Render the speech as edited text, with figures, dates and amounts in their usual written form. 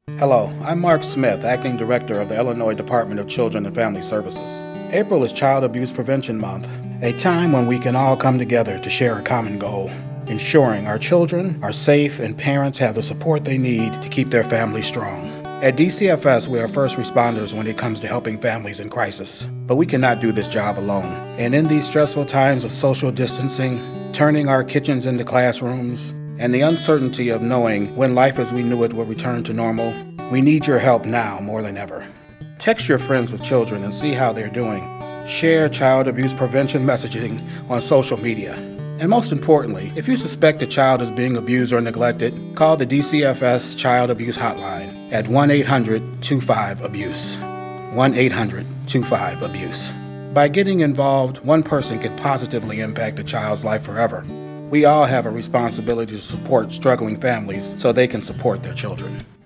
Hello, I'm Mark Smith, Acting Director of the Illinois Department of Children and Family Services. April is Child Abuse Prevention Month, a time when we can all come together to share a common goal, ensuring our children are safe and parents have the support they need to keep their families strong. At DCFS, we are first responders when it comes to helping families in crisis, but we cannot do this job alone. And in these stressful times of social distancing, turning our kitchens into classrooms, and the uncertainty of knowing when life as we knew it will return to normal, we need your help now more than ever. Text your friends with children and see how they're doing. Share child abuse prevention messaging on social media. And most importantly, if you suspect a child is being abused or neglected, call the DCFS Child Abuse Hotline at 1-800-25-ABUSE. 1-800-25-ABUSE. By getting involved, one person can positively impact a child's life forever. We all have a responsibility to support struggling families so they can support their children.